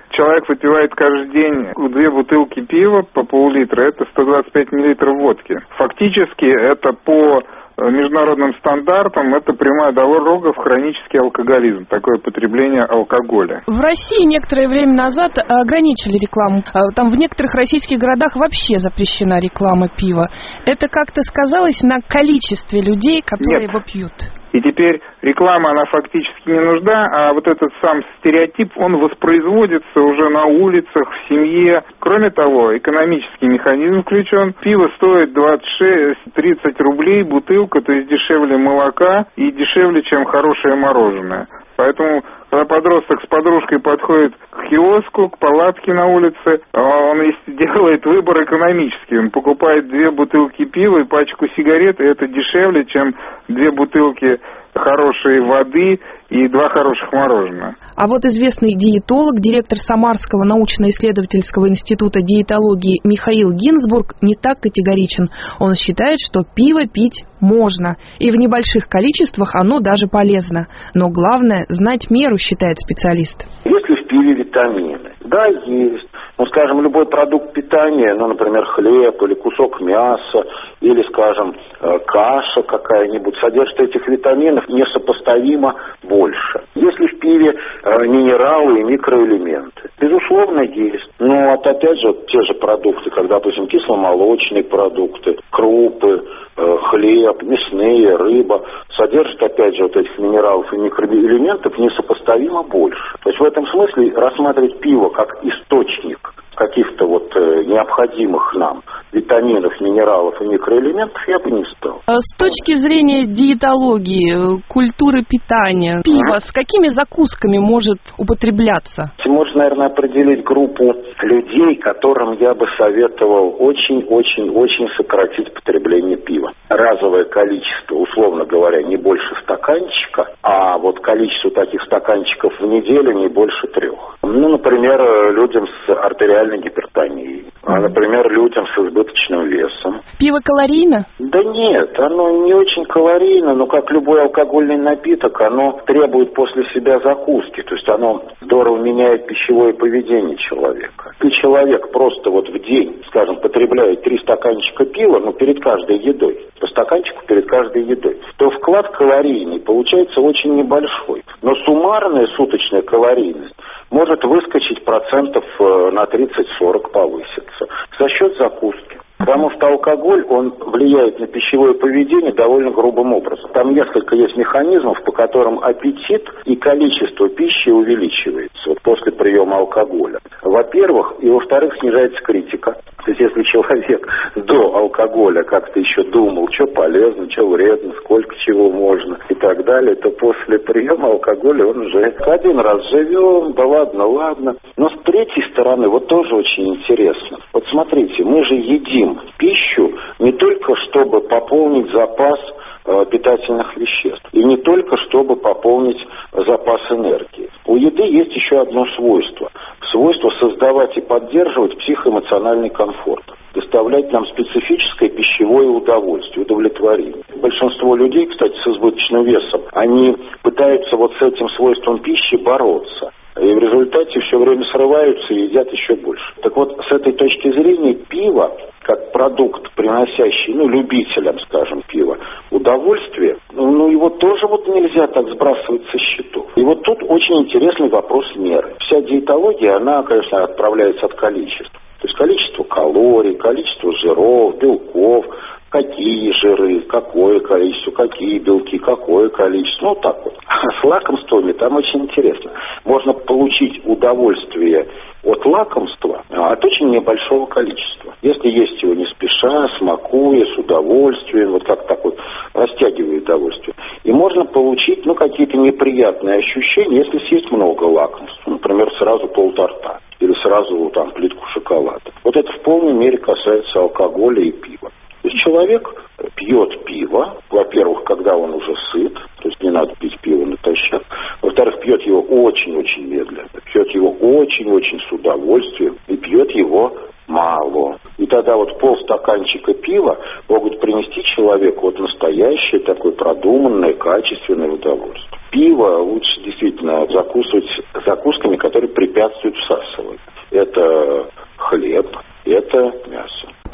Speaker 18: человек выпивает каждый день две бутылки пива по пол-литра, это сто двадцать пять миллилитров водки. Фактически это по международным стандартам это прямая дорога в хронический алкоголизм, такое потребление алкоголя.
Speaker 16: В России некоторое время назад ограничили рекламу. Там в некоторых российских городах вообще запрещена реклама пива. Это как-то сказалось на количестве людей, которые
Speaker 18: Нет.
Speaker 16: его пьют?
Speaker 18: И теперь реклама, она фактически не нужна, а вот этот сам стереотип, он воспроизводится уже на улицах, в семье. Кроме того, экономический механизм включен. Пиво стоит двадцать шесть - тридцать рублей бутылка, то есть дешевле молока и дешевле, чем хорошее мороженое. Поэтому, когда подросток с подружкой подходит к киоску, к палатке на улице, он делает выбор экономический. Он покупает две бутылки пива и пачку сигарет, и это дешевле, чем две бутылки хорошей воды и два хороших мороженых.
Speaker 16: А вот известный диетолог, директор Самарского научно-исследовательского института диетологии Михаил Гинзбург не так категоричен. Он считает, что пиво пить можно, и в небольших количествах оно даже полезно. Но главное – знать меру, считает специалист.
Speaker 19: Есть ли в пиве витамины? Да, есть. Ну, скажем, любой продукт питания, ну, например, хлеб или кусок мяса, или, скажем, каша какая-нибудь, содержит этих витаминов несопоставимо больше. Если в пиве минералы и микроэлементы, безусловно, есть. Но вот опять же, вот те же продукты, как, допустим, кисломолочные продукты, крупы, хлеб, мясные, рыба, содержат, опять же, вот этих минералов и микроэлементов несопоставимо больше. То есть в этом смысле рассматривать пиво как источник каких-то вот э, необходимых нам витаминов, минералов и микроэлементов я бы не стал.
Speaker 16: С точки зрения диетологии, культуры питания, пиво а? с какими закусками может употребляться?
Speaker 19: Можно, наверное, определить группу людей, которым я бы советовал очень-очень-очень сократить потребление пива. Разовое количество, условно говоря, не больше стаканчика, а вот количество таких стаканчиков в неделю не больше трех. Ну, например, людям с артериальной гипертонией, а, например, людям с избыточным весом.
Speaker 16: Пиво калорийно?
Speaker 19: Да нет, оно не очень калорийно, но как любой алкогольный напиток, оно требует после себя закуски, то есть оно здорово меняет пищевое поведение человека. Если человек просто вот в день, скажем, потребляет три стаканчика пива, ну, перед каждой едой, по стаканчику перед каждой едой, то вклад калорийный получается очень небольшой. Но суммарная суточная калорийность может выскочить процентов на тридцать-сорок повыситься за счет закуски. Потому что алкоголь, он влияет на пищевое поведение довольно грубым образом. Там несколько есть механизмов, по которым аппетит и количество пищи увеличивается вот после приема алкоголя. Во-первых, и во-вторых, снижается критика. То есть если человек до алкоголя как-то еще думал, что полезно, что вредно, сколько чего можно и так далее, то после приема алкоголя он уже один раз живем, да ладно, ладно. Но с третьей стороны, вот тоже очень интересно. Вот смотрите, мы же едим пищу не только чтобы пополнить запас э, питательных веществ, и не только чтобы пополнить запас энергии. У еды есть еще одно свойство. Свойство создавать и поддерживать психоэмоциональный комфорт. Доставлять нам специфическое пищевое удовольствие, удовлетворение. Большинство людей, кстати, с избыточным весом, они пытаются вот с этим свойством пищи бороться. И в результате все время срываются и едят еще больше. Так вот, с этой точки зрения пиво, как продукт, приносящий, ну, любителям, скажем, пива, удовольствие, ну, ну, его тоже вот нельзя так сбрасывать со счетов. И вот тут очень интересный вопрос меры. Вся диетология, она, конечно, отправляется от количества. То есть количество калорий, количество жиров, белков, какие жиры, какое количество, какие белки, какое количество. Ну, вот так вот. А с лакомствами там очень интересно. Можно получить удовольствие от лакомства от очень небольшого количества. Если есть его не спеша, смакуя, с удовольствием, вот как так вот, растягивая удовольствие. И можно получить, ну, какие-то неприятные ощущения, если съесть много лакомств. Например, сразу полторта. Или сразу там плитку шоколада. Вот это в полной мере касается алкоголя и пива. То есть человек пьет пиво, во-первых, когда он уже сыт, то есть не надо пить пиво натощак, во-вторых, пьет его очень-очень медленно, пьет его очень-очень с удовольствием и пьет его мало. И тогда вот полстаканчика пива могут принести человеку вот настоящее такое продуманное, качественное удовольствие. Пиво лучше действительно закусывать закусками, которые препятствуют всасыванию.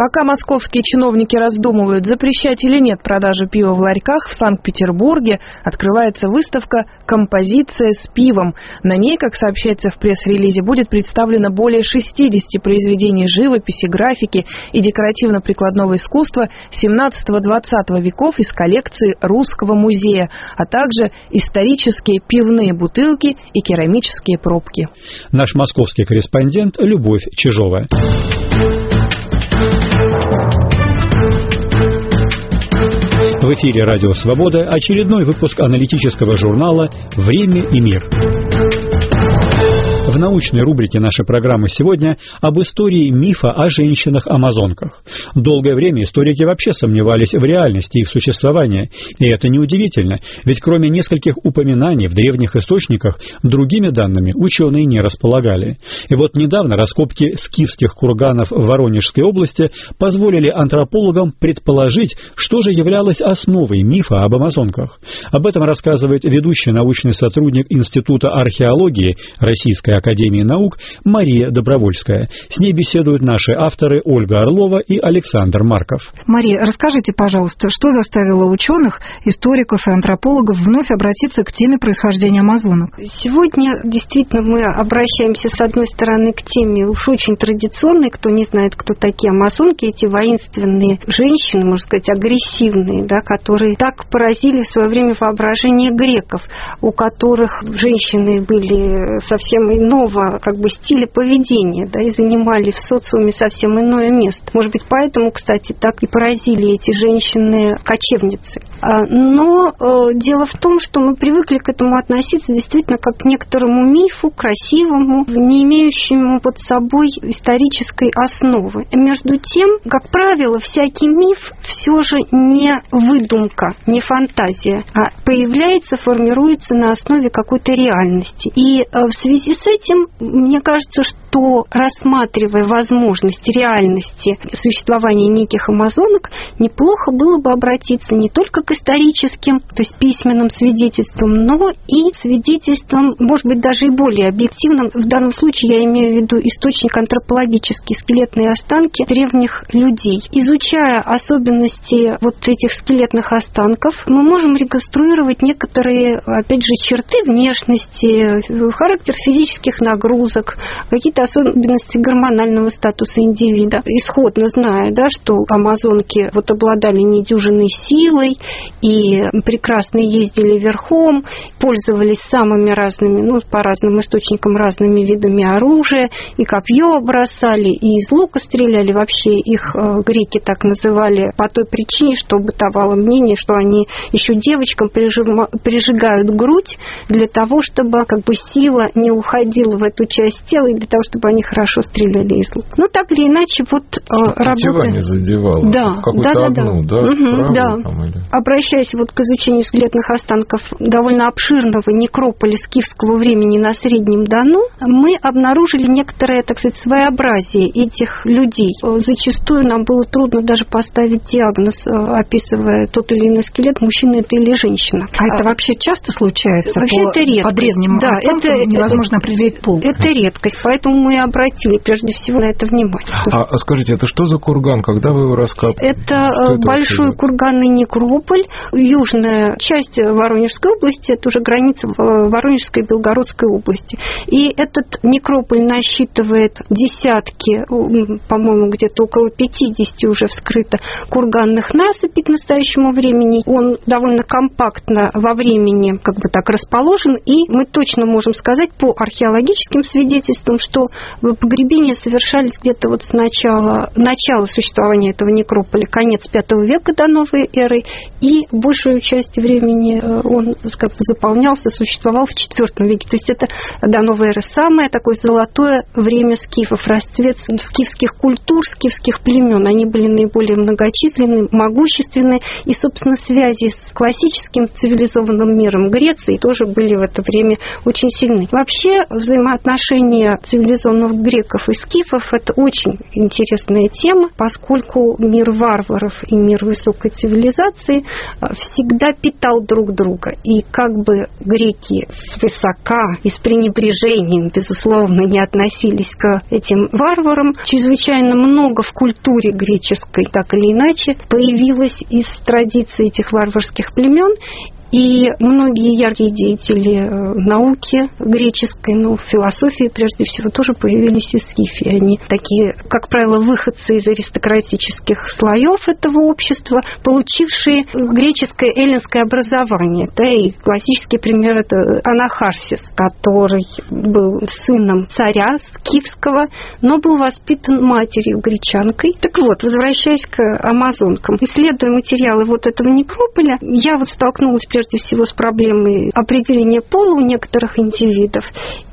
Speaker 16: Пока московские чиновники раздумывают, запрещать или нет продажу пива в ларьках, в Санкт-Петербурге открывается выставка «Композиция с пивом». На ней, как сообщается в пресс-релизе, будет представлено более шестьдесят произведений живописи, графики и декоративно-прикладного искусства семнадцатого-двадцатого веков из коллекции Русского музея, а также исторические пивные бутылки и керамические пробки.
Speaker 1: Наш московский корреспондент Любовь Чижова. В эфире «Радио Свобода» очередной выпуск аналитического журнала «Время и мир». В научной рубрике нашей программы сегодня об истории мифа о женщинах-амазонках. Долгое время историки вообще сомневались в реальности их существования. И это неудивительно, ведь кроме нескольких упоминаний в древних источниках, другими данными ученые не располагали. И вот недавно раскопки скифских курганов в Воронежской области позволили антропологам предположить, что же являлось основой мифа об амазонках. Об этом рассказывает ведущий научный сотрудник Института археологии Российской Академии наук Мария Добровольская. С ней беседуют наши авторы Ольга Орлова и Александр Марков.
Speaker 20: Мария, расскажите, пожалуйста, что заставило ученых, историков и антропологов вновь обратиться к теме происхождения амазонок?
Speaker 21: Сегодня действительно мы обращаемся, с одной стороны, к теме уж очень традиционной. Кто не знает, кто такие амазонки, эти воинственные женщины, можно сказать, агрессивные, да, которые так поразили в свое время воображение греков, у которых женщины были совсем иного как бы стиля поведения, да, и занимали в социуме совсем иное место. Может быть, поэтому, кстати, так и поразили эти женщины-кочевницы. Но э, дело в том, что мы привыкли к этому относиться действительно как к некоторому мифу, красивому, не имеющему под собой исторической основы. Между тем, как правило, всякий миф все же не выдумка, не фантазия, а появляется, формируется на основе какой-то реальности. И э, в связи с этим, мне кажется, что рассматривая возможность реальности существования неких амазонок, неплохо было бы обратиться не только к историческим, то есть письменным свидетельствам, но и свидетельствам, может быть, даже и более объективным. В данном случае я имею в виду источник антропологический, скелетные останки древних людей. Изучая особенности вот этих скелетных останков, мы можем реконструировать некоторые, опять же, черты внешности, характер физических нагрузок, какие-то особенности гормонального статуса индивида. Исходно зная, да, что амазонки вот обладали недюжинной силой и прекрасно ездили верхом, пользовались самыми разными, ну, по разным источникам, разными видами оружия, и копье бросали, и из лука стреляли. Вообще их э, греки так называли по той причине, что бытовало мнение, что они еще девочкам прижима, прижигают грудь для того, чтобы как бы сила не уходила в эту часть тела, и для того, чтобы они хорошо стреляли из лука. Ну, так или иначе, вот э, работа...
Speaker 15: не задевала.
Speaker 21: Да,
Speaker 15: какую-то
Speaker 21: да,
Speaker 15: одну,
Speaker 21: да.
Speaker 15: да?
Speaker 21: Угу,
Speaker 15: Правую,
Speaker 21: да.
Speaker 15: Там, или...
Speaker 21: Обращаясь вот к изучению скелетных останков довольно обширного некрополя скифского времени на Среднем Дону, мы обнаружили некоторое, так сказать, своеобразие этих людей. Зачастую нам было трудно даже поставить диагноз, описывая тот или иной скелет, мужчина это или женщина.
Speaker 20: А, а это вообще часто случается?
Speaker 21: Вообще
Speaker 20: по,
Speaker 21: это редкость.
Speaker 20: По древним
Speaker 21: да,
Speaker 20: останкам
Speaker 21: это,
Speaker 20: невозможно
Speaker 21: это,
Speaker 20: определить пол.
Speaker 21: Это редкость, поэтому мы обратили прежде всего на это внимание.
Speaker 15: А, а скажите, это что за курган? Когда вы его раскапывали?
Speaker 21: Это, это большой вообще? Курганный некрополь. Южная часть Воронежской области, это уже граница Воронежской и Белгородской области. И этот некрополь насчитывает десятки, по-моему, где-то около пятидесяти уже вскрыто курганных насыпей к настоящему времени. Он довольно компактно во времени как бы так расположен, и мы точно можем сказать по археологическим свидетельствам, что погребения совершались где-то вот с начала, начала существования этого некрополя, конец пятого века до новой эры, и большую часть времени он как бы заполнялся, существовал в четвёртом веке. То есть это до новой эры самое такое золотое время скифов, расцвет скифских культур, скифских племен. Они были наиболее многочисленны, могущественны, и, собственно, связи с классическим цивилизованным миром Греции тоже были в это время очень сильны. Вообще, взаимоотношения цивилизации цивилизованных греков и скифов – это очень интересная тема, поскольку мир варваров и мир высокой цивилизации всегда питал друг друга. И как бы греки свысока и с пренебрежением, безусловно, не относились к этим варварам, чрезвычайно много в культуре греческой, так или иначе, появилось из традиций этих варварских племен. И многие яркие деятели науки греческой, ну, философии, прежде всего, тоже появились из Скифии. Они такие, как правило, выходцы из аристократических слоев этого общества, получившие греческое эллинское образование. Да, и классический пример – это Анахарсис, который был сыном царя скифского, но был воспитан матерью гречанкой. Так вот, возвращаясь к амазонкам, исследуя материалы вот этого некрополя, я вот столкнулась прежде прежде всего с проблемой определения пола у некоторых индивидов.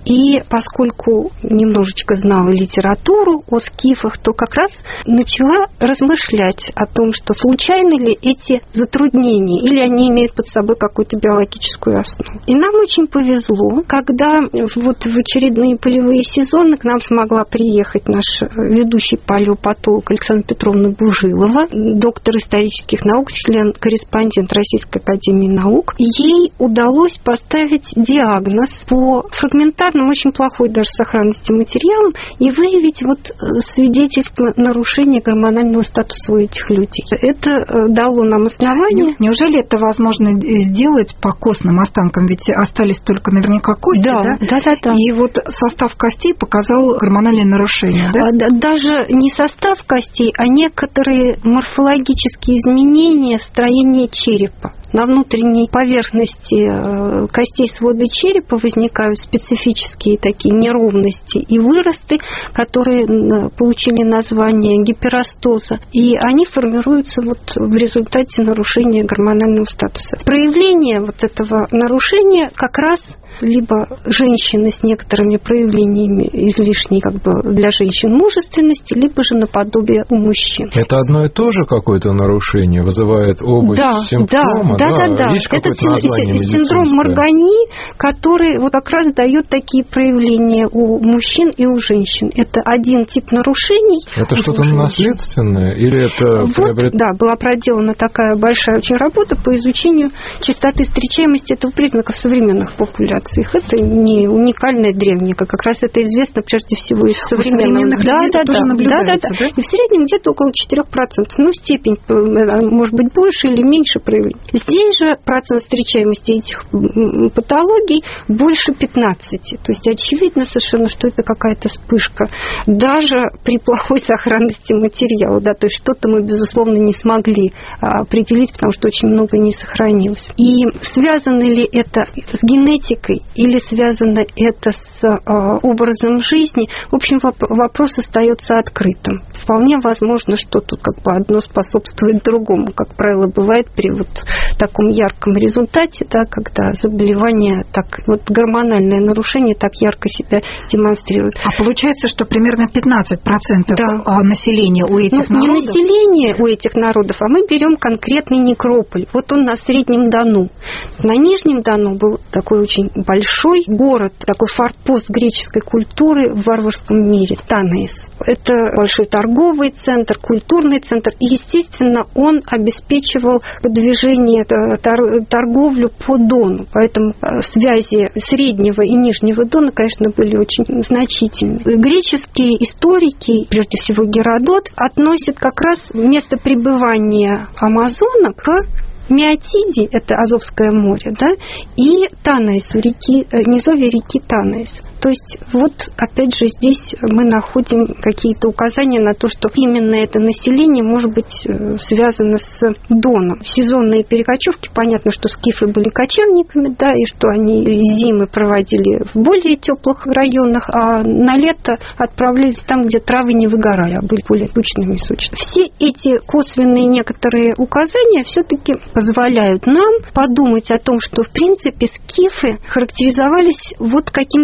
Speaker 21: И поскольку немножечко знала литературу о скифах, то как раз начала размышлять о том, что случайны ли эти затруднения, или они имеют под собой какую-то биологическую основу. И нам очень повезло, когда вот в очередные полевые сезоны к нам смогла приехать наш ведущий палеопатолог Александра Петровна Бужилова, доктор исторических наук, член-корреспондент Российской академии наук. Ей удалось поставить диагноз по фрагментарным, очень плохой даже сохранности материалам и выявить вот свидетельство нарушения гормонального статуса у этих людей. Это дало нам основание.
Speaker 20: Неужели это возможно сделать по костным останкам? Ведь остались только наверняка кости, да?
Speaker 21: Да, да, да, да.
Speaker 20: И вот состав костей показал гормональные нарушения, да?
Speaker 21: Даже не состав костей, а некоторые морфологические изменения строения черепа. На внутренней поверхности костей свода черепа возникают специфические такие неровности и выросты, которые получили название гиперостоза, и они формируются вот в результате нарушения гормонального статуса. Проявление вот этого нарушения как раз либо женщины с некоторыми проявлениями излишней как бы для женщин мужественности, либо же наподобие у мужчин.
Speaker 15: Это одно и то же какое-то нарушение вызывает оба
Speaker 21: да,
Speaker 15: симптома?
Speaker 21: Да, да, да. да.
Speaker 15: Есть
Speaker 21: это
Speaker 15: название
Speaker 21: синдром Маргани, который вот как раз дает такие проявления у мужчин и у женщин. Это один тип нарушений.
Speaker 15: Это что-то наследственное? Или это
Speaker 21: вот,
Speaker 15: приобрет...
Speaker 21: Да, была проделана такая большая очень работа по изучению частоты встречаемости этого признака в современных популяциях. Это не уникальное древнее, как раз это известно прежде всего из современных.
Speaker 20: Да, да, да,
Speaker 21: да, да, да. И в среднем где-то около четыре процента. Ну, степень, может быть, больше или меньше проявлений. Здесь же процент встречаемости этих патологий больше пятнадцати. То есть очевидно совершенно, что это какая-то вспышка. Даже при плохой сохранности материала. Да, то есть что-то мы, безусловно, не смогли определить, потому что очень много не сохранилось. И связано ли это с генетикой или связано это с э, образом жизни, в общем, вопрос остается открытым. Вполне возможно, что тут как бы одно способствует другому, как правило, бывает при вот таком ярком результате, да, когда заболевание, так, вот гормональное нарушение так ярко себя демонстрирует.
Speaker 20: А получается, что примерно пятнадцать процентов
Speaker 21: да.
Speaker 20: населения у этих
Speaker 21: ну,
Speaker 20: народов?
Speaker 21: Не население у этих народов, а мы берем конкретный некрополь. Вот он на Среднем Дону. На Нижнем Дону был такой очень большой город, такой форпост греческой культуры в варварском мире, Танаис. Это большой торговый центр, культурный центр. И, естественно, он обеспечивал движение, торговлю по Дону. Поэтому связи Среднего и Нижнего Дона, конечно, были очень значительны. Греческие историки, прежде всего Геродот, относят как раз место пребывания амазонок к Меотиде, это Азовское море, да, и Танаису, реки, низовье реки Танаис. То есть вот опять же здесь мы находим какие-то указания на то, что именно это население может быть связано с Доном. Сезонные перекочевки, понятно, что скифы были кочевниками, да, и что они зимы проводили в более теплых районах, а на лето отправлялись там, где травы не выгорали, а были более тучными и сочными. Все эти косвенные некоторые указания все-таки позволяют нам подумать о том, что в принципе скифы характеризовались вот каким-то, по крайней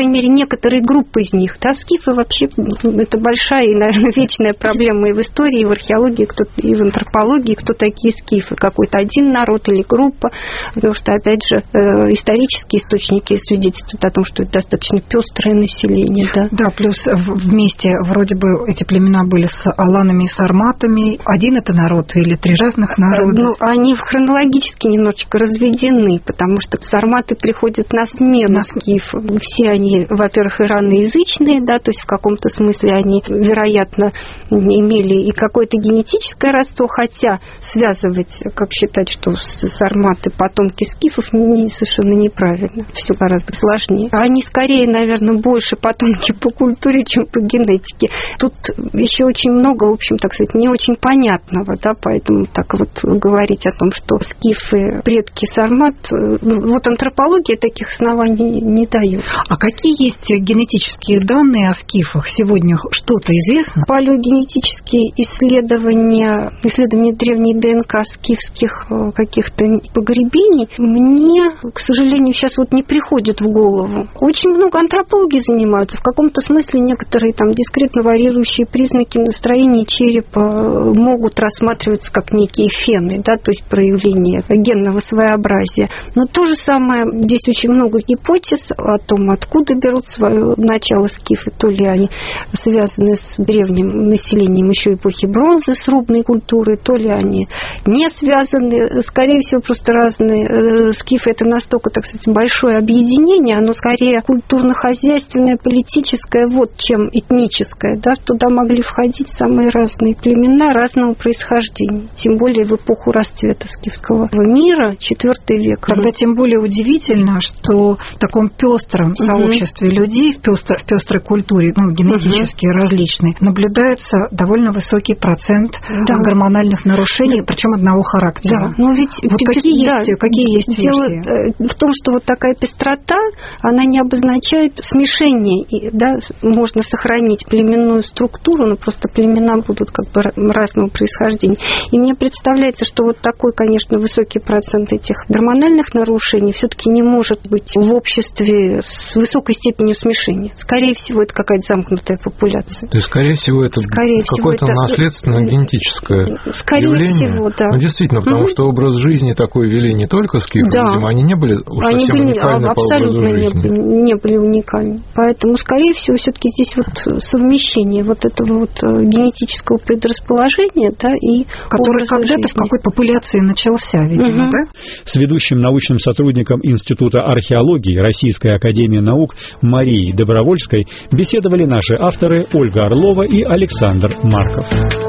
Speaker 21: крайней мере, некоторые группы из них. Да, скифы вообще это большая и, наверное, вечная проблема и в истории, и в археологии, кто, и в антропологии, кто такие скифы, какой-то один народ или группа, потому что, опять же, исторические источники свидетельствуют о том, что это достаточно пестрое население. Да,
Speaker 20: да, плюс вместе вроде бы эти племена были с аланами и сарматами. Один это народ или три разных народа?
Speaker 21: Ну, они хронологически немножечко разведены, потому что сарматы приходят на смену скифов. Все они, во-первых, ираноязычные, да, то есть в каком-то смысле они, вероятно, имели и какое-то генетическое родство, хотя связывать, как считать, что сарматы потомки скифов, не, совершенно неправильно. Все гораздо сложнее. Они скорее, наверное, больше потомки по культуре, чем по генетике. Тут еще очень много, в общем, так сказать, не очень понятного, да, поэтому так вот говорить о том, что скифы предки сармат, вот антропология таких оснований не дает.
Speaker 20: А какие есть генетические данные о скифах? Сегодня что-то известно?
Speaker 21: Палеогенетические исследования, исследования древней ДНК скифских каких-то погребений мне, к сожалению, сейчас вот не приходит в голову. Очень много антропологи занимаются. В каком-то смысле некоторые там дискретно варьирующие признаки настроения черепа могут рассматриваться как некие фены, да, то есть проявление генного своеобразия. Но то же самое, здесь очень много гипотез о том, откуда берут свое начало скифы, то ли они связаны с древним населением еще эпохи бронзы, с рубной культурой, то ли они не связаны. Скорее всего, просто разные. Скифы — это настолько, так сказать, большое объединение, оно скорее культурно-хозяйственное, политическое, вот, чем этническое, да, туда могли входить самые разные племена разного происхождения, тем более в эпоху расцвета скифского мира, четвёртый век.
Speaker 20: Тогда тем более удивительно, что в таком пестром сообществе угу. людей, в, пестр, в пестрой культуре, ну, генетически угу. различной, наблюдается довольно высокий процент да. гормональных нарушений, да. причем одного характера.
Speaker 21: Да. Но ведь
Speaker 20: вот какие,
Speaker 21: да,
Speaker 20: есть, какие есть
Speaker 21: дело
Speaker 20: версии?
Speaker 21: В том, что вот такая пестрота, она не обозначает смешение, да, можно сохранить племенную структуру, но просто племена будут как бы разного происхождения. И мне представляется, что вот такой, конечно, высокий процент этих гормональных нарушений все-таки не может быть в обществе с высокой степенью смешения. Скорее всего, это какая-то замкнутая популяция.
Speaker 15: То есть, скорее всего, это скорее какое-то всего, наследственное генетическое
Speaker 21: скорее
Speaker 15: явление.
Speaker 21: Всего, да.
Speaker 15: Ну, действительно, потому угу. что образ жизни такой вели не только скифы, да. видимо, они не были уж
Speaker 21: они
Speaker 15: совсем
Speaker 21: были,
Speaker 15: уникальны
Speaker 21: абсолютно
Speaker 15: по образу жизни.
Speaker 21: Не были, не были уникальны. Поэтому, скорее всего, все-таки здесь вот совмещение вот этого вот генетического предрасположения, да, и
Speaker 20: который когда-то в какой популяции начался, видимо, угу. да?
Speaker 1: С ведущим научным сотрудником Института археологии Российской академии наук Марией Добровольской беседовали наши авторы Ольга Орлова и Александр Марков.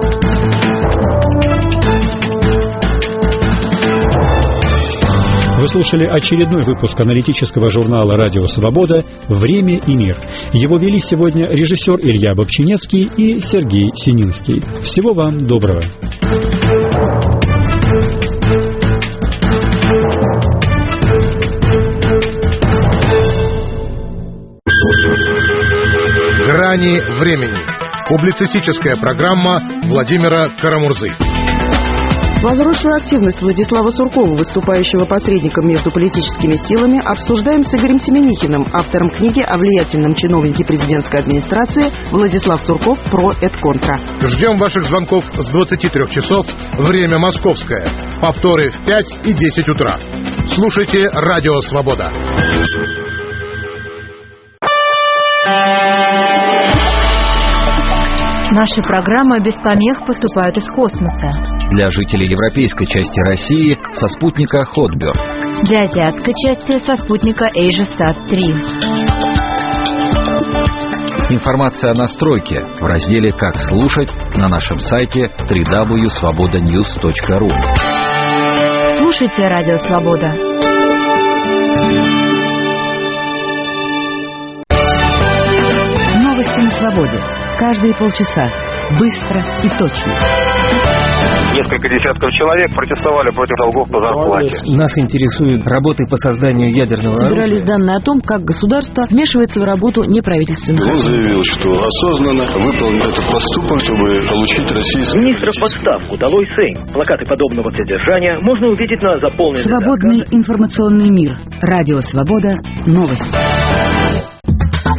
Speaker 1: Вы слушали очередной выпуск аналитического журнала «Радио Свобода. Время и мир». Его вели сегодня режиссер Илья Бобчинецкий и Сергей Сининский. Всего вам доброго.
Speaker 6: «Грани времени». Публицистическая программа Владимира Карамурзы.
Speaker 14: Возросшую активность Владислава Суркова, выступающего посредником между политическими силами, обсуждаем с Игорем Семенихиным, автором книги о влиятельном чиновнике президентской администрации «Владислав Сурков. Про et contra».
Speaker 6: Ждем ваших звонков с двадцати трёх часов, время московское. Повторы в пять и десять утра. Слушайте «Радио Свобода».
Speaker 14: Наши программы без помех поступают из космоса.
Speaker 4: Для жителей европейской части России со спутника Хотберг.
Speaker 14: Для азиатской части со спутника AsiaSat три.
Speaker 4: Информация о настройке в разделе «Как слушать» на нашем сайте дабл ю дабл ю дабл ю точка свобода ньюс точка ру.
Speaker 14: Слушайте «Радио Свобода». Новости на свободе. Каждые полчаса. Быстро и точно.
Speaker 22: Несколько десятков человек протестовали против долгов по зарплате.
Speaker 23: Нас интересуют работы по созданию ядерного
Speaker 14: Собирались
Speaker 23: оружия.
Speaker 14: данные о том, как государство вмешивается в работу неправительственных.
Speaker 24: Он заявил, что осознанно выполнил этот поступок, чтобы получить российский...
Speaker 25: Министров в отставку долой Сейм. Плакаты подобного содержания можно увидеть на заполненной...
Speaker 14: Свободный информационный мир. Радио Свобода. Новости.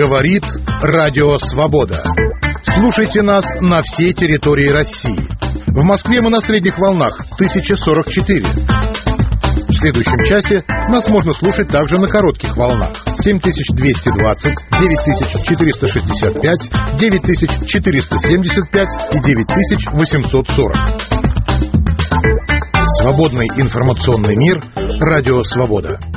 Speaker 6: Говорит Радио Свобода. Слушайте нас на всей территории России. В Москве мы на средних волнах тысяча сорок четыре. В следующем часе нас можно слушать также на коротких волнах семь тысяч двести двадцать, девять тысяч четыреста шестьдесят пять, девять тысяч четыреста семьдесят пять и девять тысяч восемьсот сорок. Свободный информационный мир. Радио Свобода.